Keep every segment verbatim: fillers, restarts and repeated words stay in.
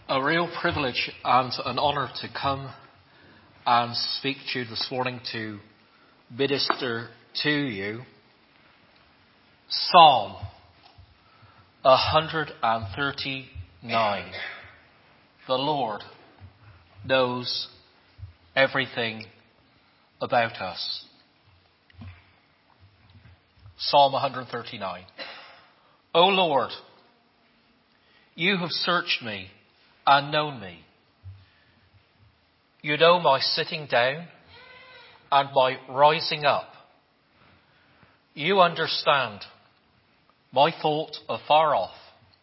A real privilege and an honour to come and speak to you this morning, to minister to you. Psalm one thirty-nine. The Lord knows everything about us. Psalm one thirty-nine. O Lord, you have searched me and known me. You know my sitting down and my rising up. You understand my thought afar off.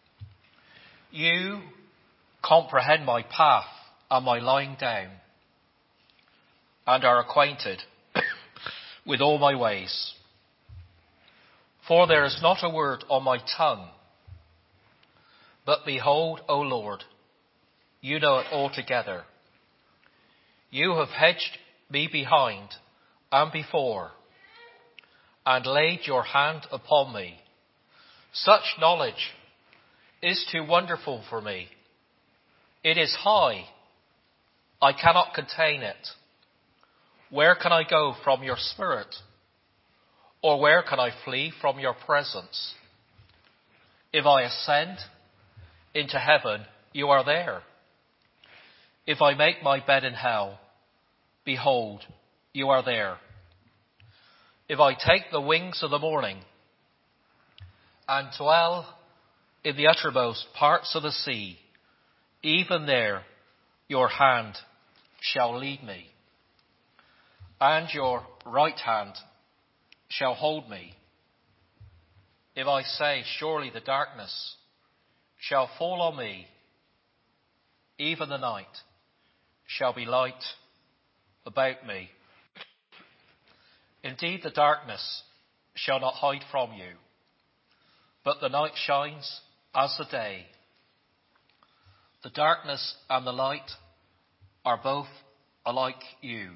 You comprehend my path and my lying down, and are acquainted with all my ways. For there is not a word on my tongue, but behold, O Lord, you know it altogether. You have hedged me behind and before, and laid your hand upon me. Such knowledge is too wonderful for me. It is high. I cannot contain it. Where can I go from your spirit? Or where can I flee from your presence? If I ascend into heaven, you are there. If I make my bed in hell, behold, you are there. If I take the wings of the morning and dwell in the uttermost parts of the sea, even there your hand shall lead me, and your right hand shall hold me. If I say, surely the darkness shall fall on me, even the night shall be light about me. Indeed, the darkness shall not hide from you, but the night shines as the day. The darkness and the light are both alike you.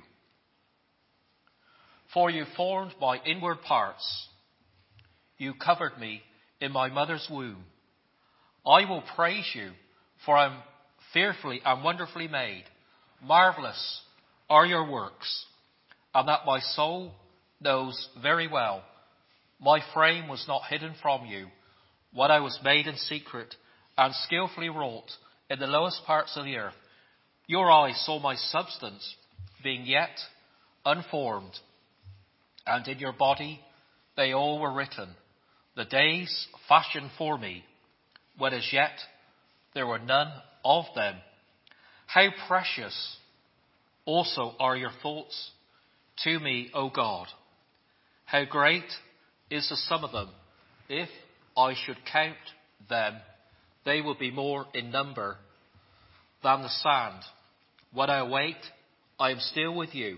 For you formed my inward parts. You covered me in my mother's womb. I will praise you, for I am fearfully and wonderfully made. Marvelous are your works, and that my soul knows very well. My frame was not hidden from you when I was made in secret and skillfully wrought in the lowest parts of the earth. Your eyes saw my substance being yet unformed, and in your body they all were written, the days fashioned for me, when as yet there were none of them. How precious also are your thoughts to me, O God. How great is the sum of them. If I should count them, they would be more in number than the sand. When I awake, I am still with you.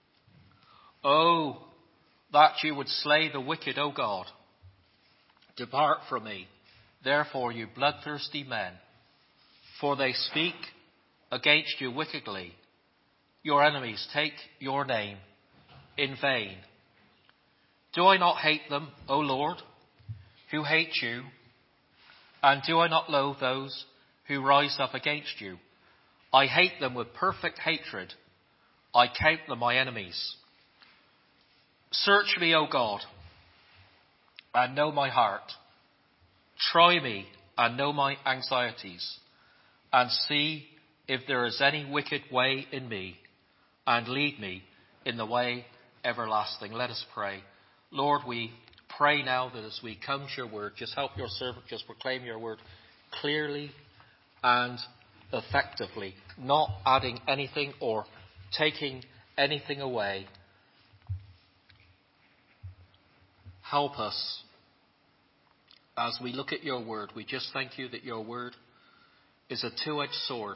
Oh, that you would slay the wicked, O God. Depart from me, therefore, you bloodthirsty men, for they speak against you wickedly. Your enemies take your name in vain. Do I not hate them, O Lord, who hate you? And do I not loathe those who rise up against you? I hate them with perfect hatred. I count them my enemies. Search me, O God, and know my heart. Try me and know my anxieties, and see if there is any wicked way in me, and lead me in the way everlasting. Let us pray. Lord, we pray now that as we come to your word, just help your servant just proclaim your word clearly and effectively, not adding anything or taking anything away. Help us as we look at your word. We just thank you that your word is a two-edged sword.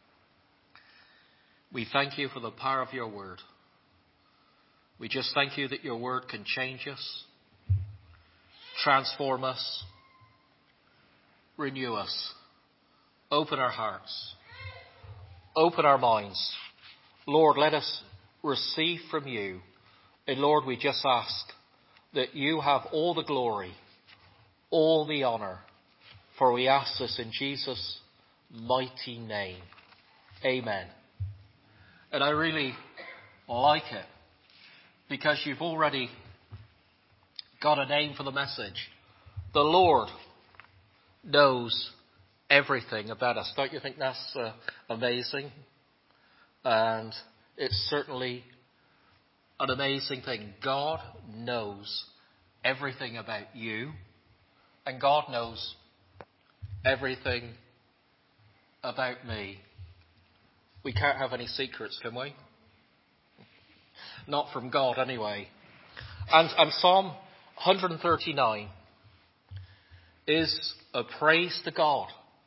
We thank you for the power of your word. We just thank you that your word can change us, transform us, renew us, open our hearts, open our minds. Lord, let us receive from you. And Lord, we just ask that you have all the glory, all the honour, for we ask this in Jesus' mighty name. Amen. And I really like it because you've already got a name for the message. The Lord knows everything about us. Don't you think that's uh, amazing? And it's certainly an amazing thing. God knows everything about you, and God knows everything about me. We can't have any secrets, can we? Not from God, anyway. And, and Psalm one thirty-nine is a praise to God.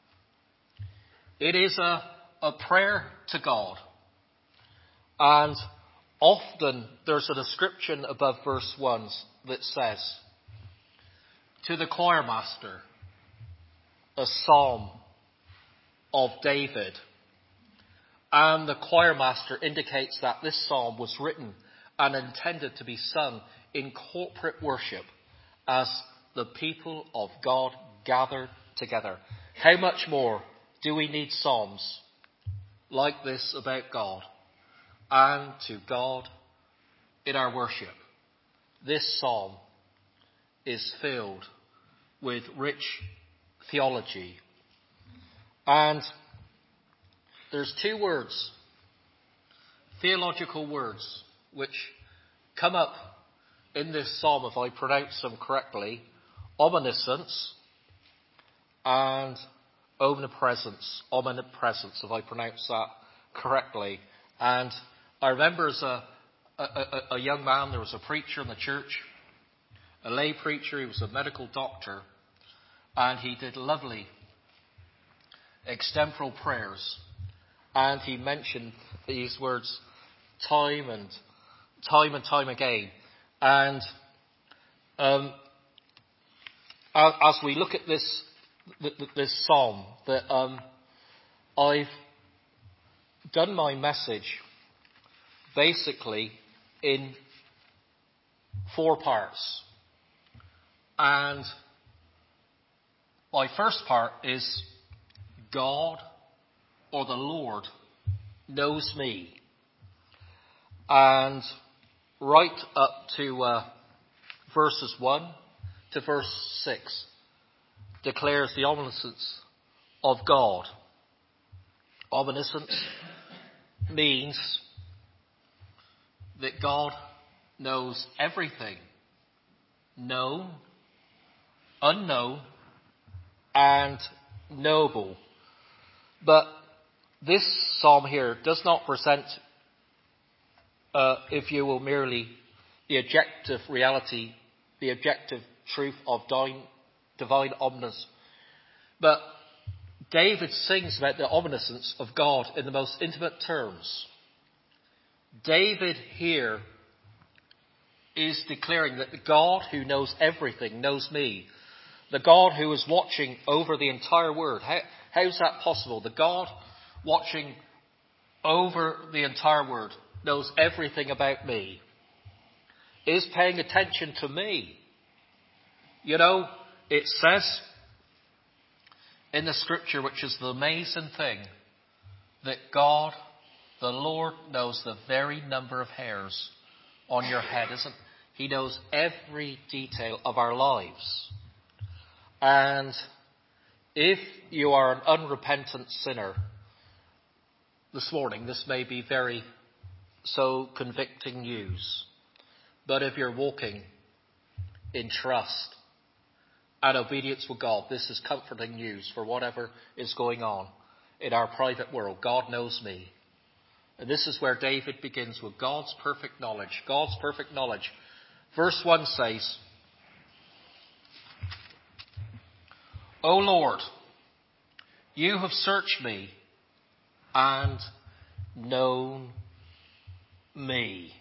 It is a, a prayer to God. And often there's a description above verse one that says, to the choir master, a psalm of David. And the choir master indicates that this psalm was written and intended to be sung in corporate worship as the people of God gathered together. How much more do we need psalms like this about God and to God in our worship? This psalm is filled with rich theology. And there's two words, theological words, which come up in this psalm, if I pronounce them correctly: omniscience and omnipresence. Omnipresence, if I pronounce that correctly. And I remember as a, a, a, a young man, there was a preacher in the church, a lay preacher. He was a medical doctor, and he did lovely extemporal prayers. And he mentioned these words time and time and time again. And um, as we look at this this psalm, that um, I've done my message basically in four parts. And my first part is God, or the Lord, knows me. And right up to uh, verses one to verse six declares the omniscience of God. Omniscience means that God knows everything, known, unknown, and knowable. But this psalm here does not present, uh, if you will, merely the objective reality, the objective truth of divine, divine omniscience. But David sings about the omniscience of God in the most intimate terms. David here is declaring that the God who knows everything knows me. The God who is watching over the entire world. How, how is that possible? The God watching over the entire world knows everything about me, is paying attention to me. You know, it says in the scripture, which is the amazing thing, that God, the Lord, knows the very number of hairs on your head, isn't He? He knows every detail of our lives. And if you are an unrepentant sinner, this morning, this may be very so convicting news. But if you're walking in trust and obedience with God, this is comforting news for whatever is going on in our private world. God knows me. And this is where David begins with God's perfect knowledge. God's perfect knowledge. Verse one says, O Lord, you have searched me and known me.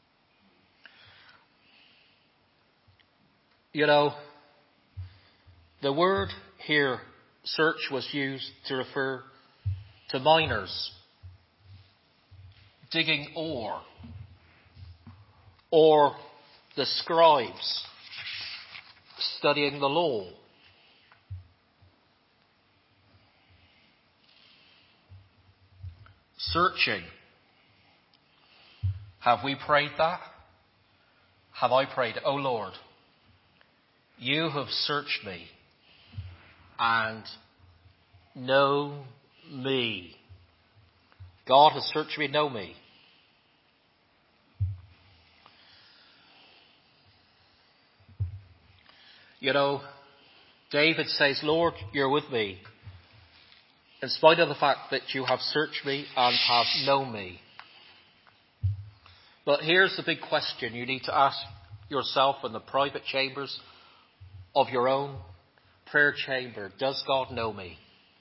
You know, the word here, search, was used to refer to miners digging ore, or the scribes studying the law. Searching. Have we prayed that? Have I prayed, "O Lord, you have searched me and know me." God has searched me and know me. You know, David says, "Lord, you're with me, in spite of the fact that you have searched me and have known me." But here's the big question you need to ask yourself in the private chambers of your own prayer chamber. Does God know me?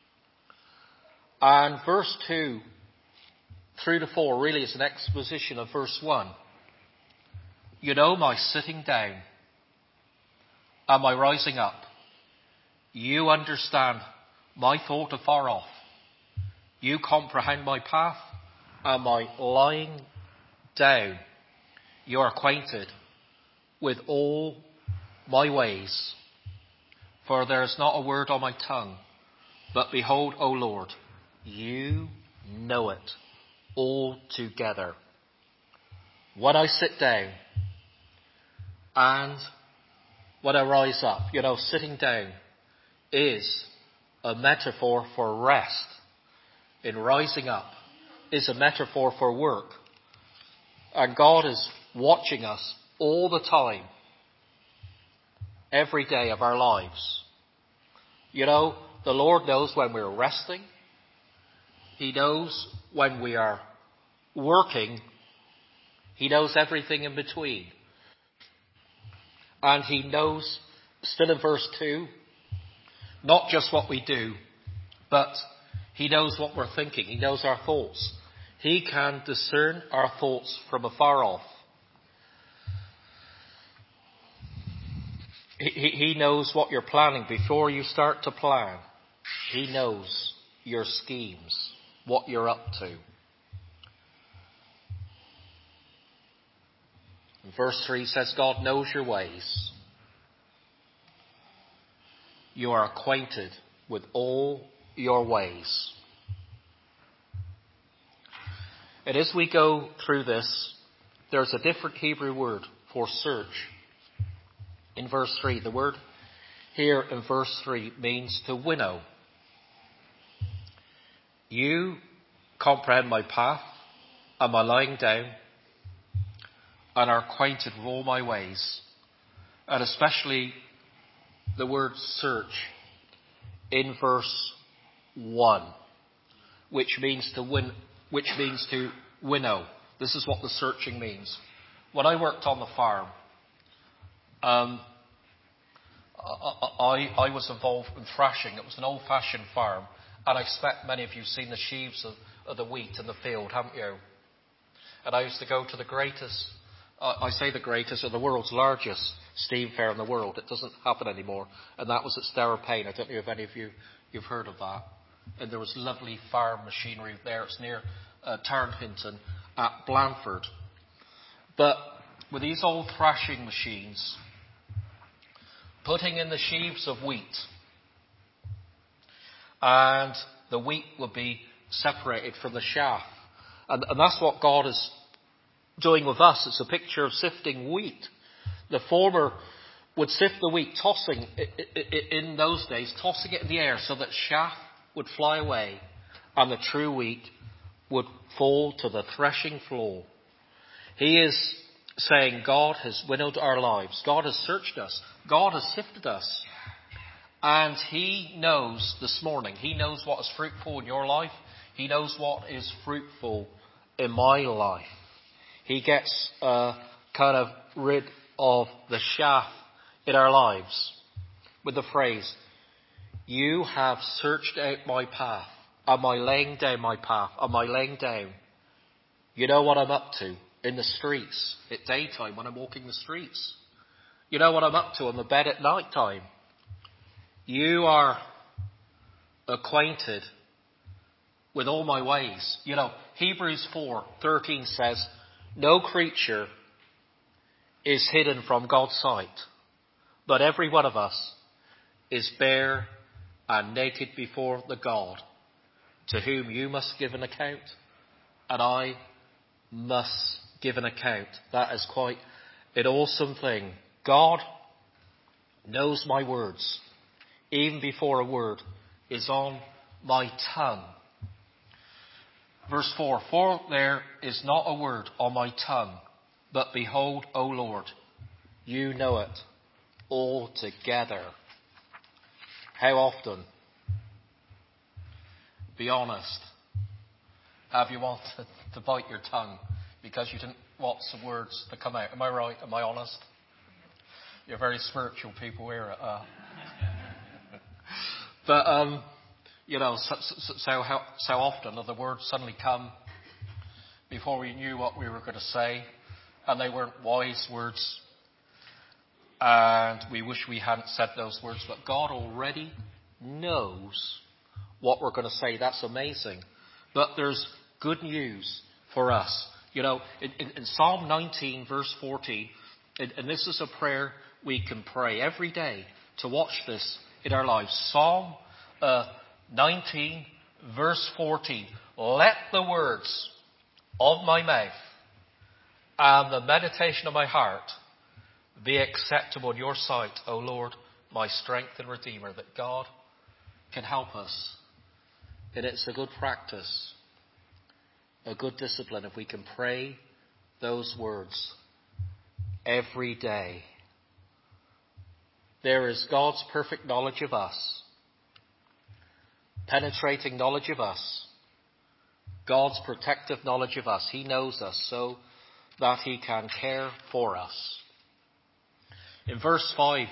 And verse two through to four really is an exposition of verse one. You know my sitting down and my rising up. You understand my thought afar off. You comprehend my path and my lying down. You are acquainted with all my ways. For there is not a word on my tongue. But behold, O Lord, you know it altogether. When I sit down and when I rise up, you know, sitting down is a metaphor for rest. In rising up is a metaphor for work. And God is watching us all the time, every day of our lives. You know, the Lord knows when we're resting. He knows when we are working. He knows everything in between. And he knows, still in verse two, not just what we do, but he knows what we're thinking. He knows our thoughts. He can discern our thoughts from afar off. He, he knows what you're planning before you start to plan. He knows your schemes, what you're up to. And verse three says, God knows your ways. You are acquainted with all your ways. And as we go through this, there's a different Hebrew word for search. In verse three, the word here in verse three means to winnow. You comprehend my path and my lying down and are acquainted with all my ways. And especially the word search in verse one, which means to win, which means to winnow. This is what the searching means. When I worked on the farm, um, I, I was involved in thrashing. It was an old-fashioned farm, and I expect many of you have seen the sheaves of, of the wheat in the field, haven't you? And I used to go to the greatest, uh, I say the greatest, or the world's largest steam fair in the world. It doesn't happen anymore, and that was at Starrapane. I don't know if any of you you've heard of that. And there was lovely farm machinery there. It's near uh, Tarnhinton at Blandford. But with these old thrashing machines, putting in the sheaves of wheat, and the wheat would be separated from the chaff. And, and that's what God is doing with us. It's a picture of sifting wheat. The former would sift the wheat, tossing it in those days, tossing it in the air so that chaff would fly away and the true wheat would fall to the threshing floor. He is saying God has winnowed our lives. God has searched us. God has sifted us. And he knows this morning, he knows what is fruitful in your life. He knows what is fruitful in my life. He gets uh, kind of rid of the chaff in our lives with the phrase, you have searched out my path. Am I laying down my path? Am I laying down? You know what I'm up to in the streets at daytime when I'm walking the streets. You know what I'm up to on the bed at night time. You are acquainted with all my ways. You know, Hebrews four thirteen says, no creature is hidden from God's sight, but every one of us is bare and naked before the God to whom you must give an account. and I must give an account. That is quite an awesome thing. God knows my words, even before a word is on my tongue. Verse four, for there is not a word on my tongue, but behold, O Lord, you know it altogether. How often, be honest, have you wanted to bite your tongue because you didn't want some words to come out? Am I right? Am I honest? You're very spiritual people here. Uh, but, um, you know, so, so, so, how, so often the words suddenly come before we knew what we were going to say, and they weren't wise words, and we wish we hadn't said those words, but God already knows what we're going to say. That's amazing. But there's good news for us. You know, in, in, in Psalm nineteen, verse fourteen, and, and this is a prayer we can pray every day to watch this in our lives. Psalm uh, nineteen, verse fourteen. Let the words of my mouth and the meditation of my heart be acceptable in your sight, O Lord, my strength and redeemer. That God can help us. And it's a good practice, a good discipline, if we can pray those words every day. There is God's perfect knowledge of us, penetrating knowledge of us, God's protective knowledge of us. He knows us so that He can care for us. In verse five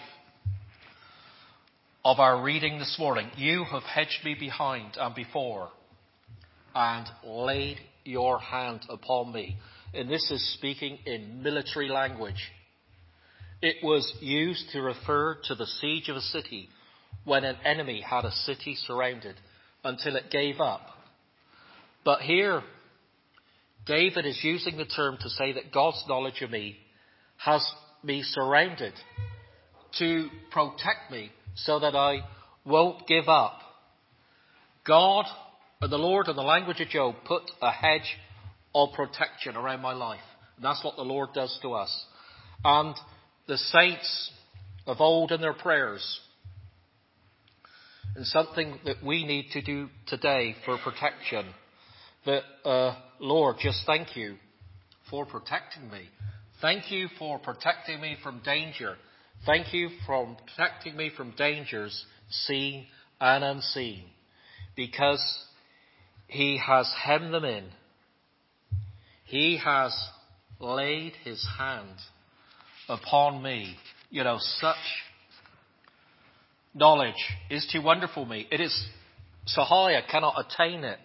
of our reading this morning, you have hedged me behind and before and laid your hand upon me. And this is speaking in military language. It was used to refer to the siege of a city when an enemy had a city surrounded until it gave up. But here, David is using the term to say that God's knowledge of me has me surrounded to protect me so that I won't give up. God, or the Lord, in the language of Job, put a hedge of protection around my life. And that's what the Lord does to us. And the saints of old in their prayers, and something that we need to do today for protection, that, uh, Lord, just thank you for protecting me. Thank you for protecting me from danger. Thank you for protecting me from dangers seen and unseen. Because He has hemmed them in. He has laid His hand upon me. You know, such knowledge is too wonderful for me. It is so high I cannot attain it.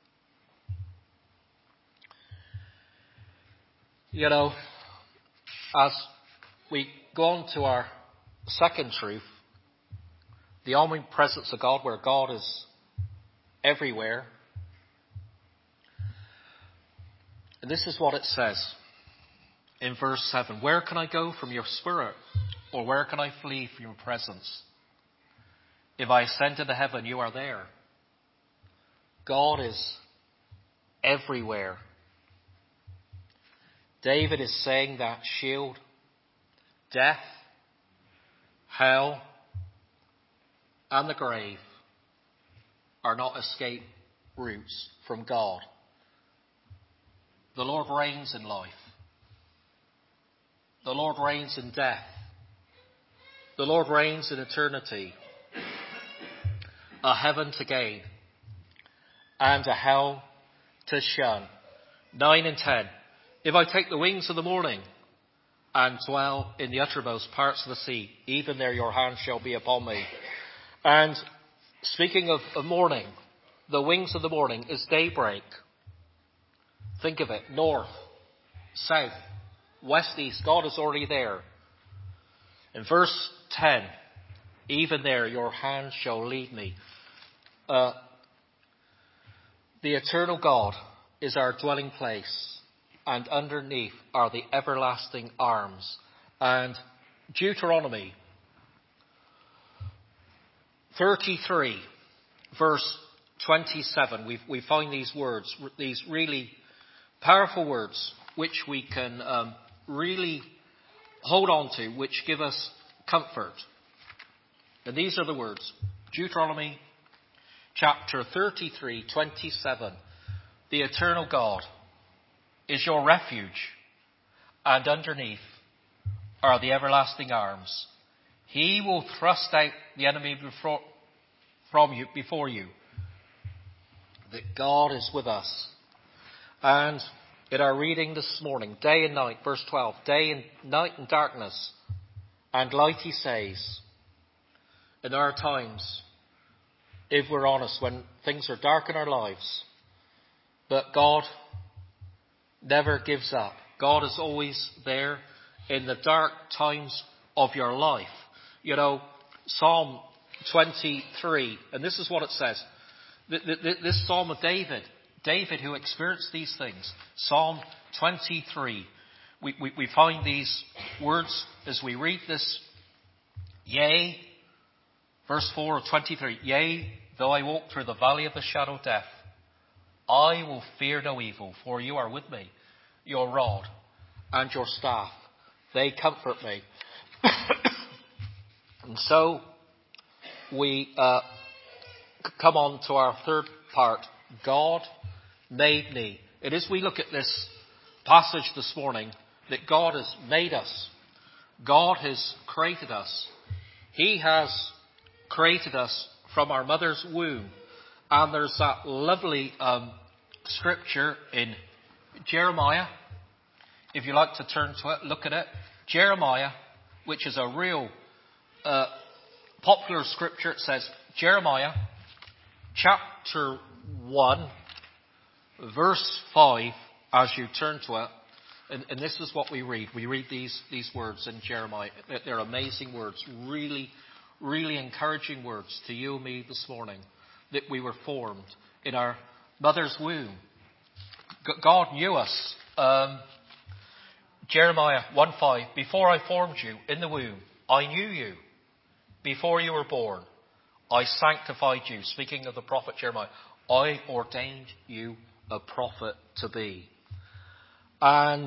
You know, as we go on to our second truth, the omnipresence of God, where God is everywhere. And this is what it says in verse seven. Where can I go from your spirit? Or where can I flee from your presence? If I ascend into heaven, you are there. God is everywhere. David is saying that shield, death, hell, and the grave are not escape routes from God. The Lord reigns in life. The Lord reigns in death. The Lord reigns in eternity. A heaven to gain and a hell to shun. Nine and ten. If I take the wings of the morning and dwell in the uttermost parts of the sea, even there your hand shall be upon me. And speaking of, of morning, the wings of the morning is daybreak. Think of it. North, south, west, east. God is already there. In verse ten, even there your hand shall lead me. Uh, the eternal God is our dwelling place. And underneath are the everlasting arms. And Deuteronomy thirty-three, verse twenty-seven, we, we find these words, these really Powerful words which we can um, really hold on to, which give us comfort. And these are the words. Deuteronomy chapter thirty-three, twenty-seven. The eternal God is your refuge, and underneath are the everlasting arms. He will thrust out the enemy before, from you, before you. That God is with us. And in our reading this morning, day and night, verse twelve, day and night and darkness and light, he says. In our times, if we're honest, when things are dark in our lives, but God never gives up. God is always there in the dark times of your life. You know, Psalm twenty-three, and this is what it says. This Psalm of David, David who experienced these things. Psalm twenty-three. We, we, we find these words as we read this. Yea, verse four of twenty-three. Yea, though I walk through the valley of the shadow of death, I will fear no evil, for you are with me. Your rod and your staff, they comfort me. And so we uh, come on to our third part. God made me. And as we look at this passage this morning, that God has made us. God has created us. He has created us from our mother's womb. And there's that lovely um, scripture in Jeremiah. If you like to turn to it, look at it. Jeremiah, which is a real uh, popular scripture. It says, Jeremiah chapter one, verse five, as you turn to it. And, and this is what we read. We read these, these words in Jeremiah. They're amazing words. Really, really encouraging words to you and me this morning. That we were formed in our mother's womb. God knew us. Um, Jeremiah one five. Before I formed you in the womb, I knew you. Before you were born, I sanctified you. Speaking of the prophet Jeremiah, I ordained you a prophet to be. And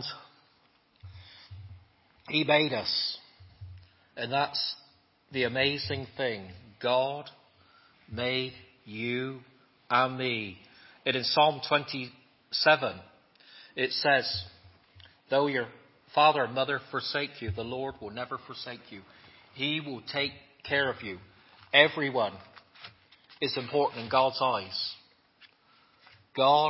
he made us. And that's the amazing thing. God made you and me. And in Psalm twenty-seven, it says, though your father and mother forsake you, the Lord will never forsake you. He will take care of you. Everyone is important in God's eyes. God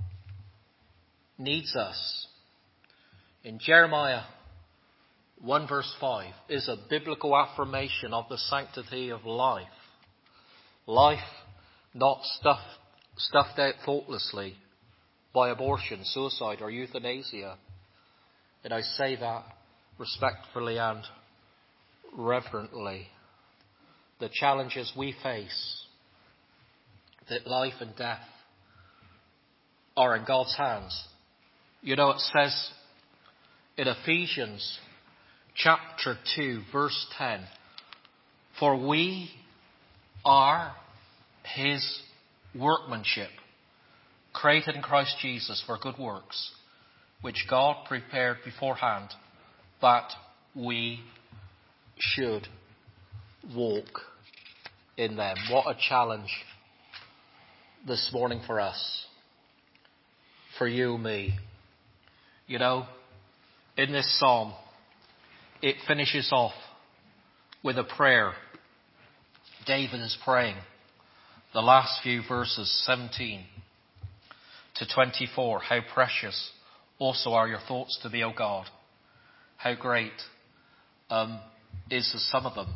needs us. In Jeremiah one verse five is a biblical affirmation of the sanctity of life. Life not stuffed, stuffed out thoughtlessly by abortion, suicide or euthanasia. And I say that respectfully and reverently. The challenges we face, that life and death are in God's hands. You know, it says in Ephesians chapter two, verse ten, for we are his workmanship, created in Christ Jesus for good works, which God prepared beforehand that we should walk in them. What a challenge this morning for us, for you and me. You know, in this psalm, it finishes off with a prayer. David is praying. The last few verses, seventeen to twenty-four. How precious also are your thoughts to me, O God. How great um, is the sum of them.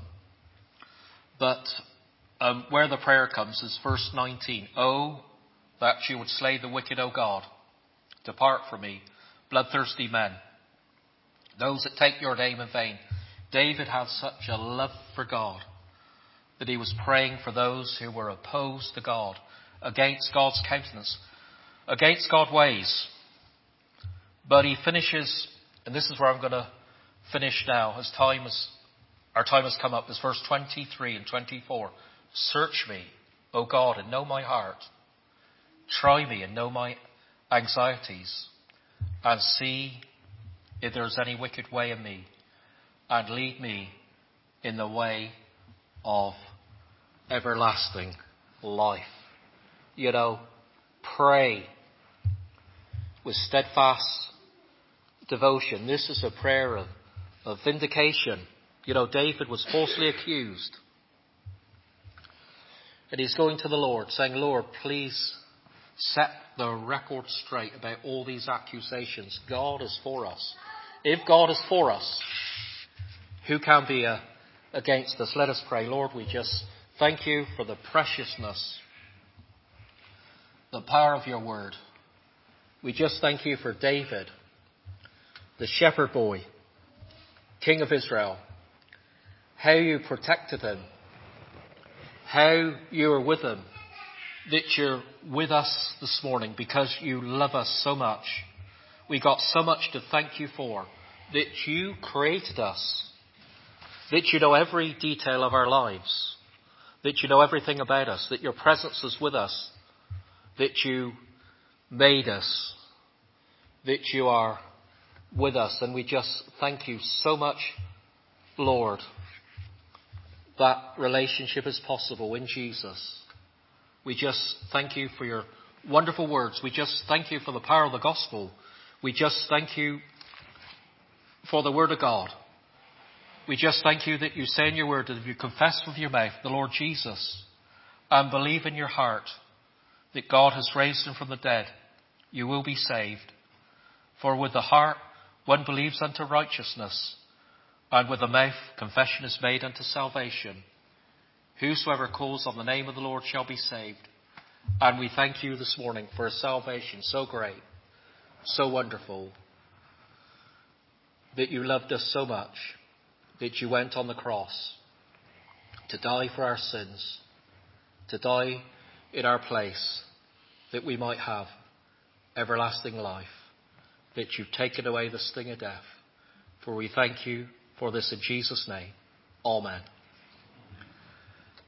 But um, where the prayer comes is verse nineteen. Oh, that you would slay the wicked, O God. Depart from me, bloodthirsty men, those that take your name in vain. David had such a love for God that he was praying for those who were opposed to God, against God's countenance, against God's ways. But he finishes, and this is where I'm going to finish now, as time is, our time has come up, is verse twenty-three and twenty-four. Search me, O God, and know my heart. Try me and know my anxieties, and see if there is any wicked way in me, and lead me in the way of everlasting life. You know, pray with steadfast devotion. This is a prayer of, of vindication. You know, David was falsely accused. And he's going to the Lord saying, Lord, please set the record straight about all these accusations. God is for us. If God is for us, who can be uh, against us? Let us pray. Lord, we just thank you for the preciousness, the power of your word. We just thank you for David, the shepherd boy, King of Israel, how you protected him, how you are with him, that you're with us this morning because you love us so much. We got so much to thank you for, that you created us, that you know every detail of our lives, that you know everything about us, that your presence is with us, that you made us, that you are with us. And we just thank you so much, Lord, that relationship is possible in Jesus. We just thank you for your wonderful words. We just thank you for the power of the gospel. We just thank you for the word of God. We just thank you that you say in your word that if you confess with your mouth the Lord Jesus and believe in your heart that God has raised him from the dead, you will be saved. For with the heart one believes unto righteousness, and with the mouth confession is made unto salvation. Whosoever calls on the name of the Lord shall be saved. And we thank you this morning for a salvation so great, so wonderful, that you loved us so much, that you went on the cross to die for our sins, to die in our place, that we might have everlasting life, that you've taken away the sting of death. For we thank you for this in Jesus' name. Amen.